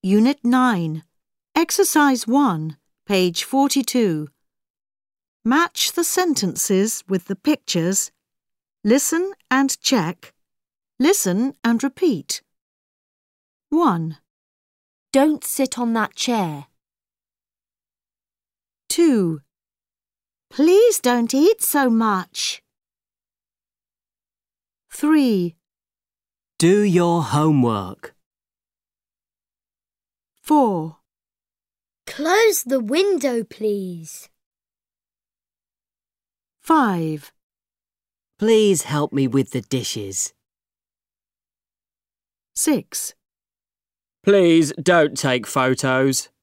Unit 9, Exercise 1, page 42. Match the sentences with the pictures. Listen and check. Listen and repeat. 1, Don't sit on that chair. 2, Please don't eat so much. 3, Do your homework. 4, Close the window, please. 5, Please help me with the dishes. 6, Please don't take photos.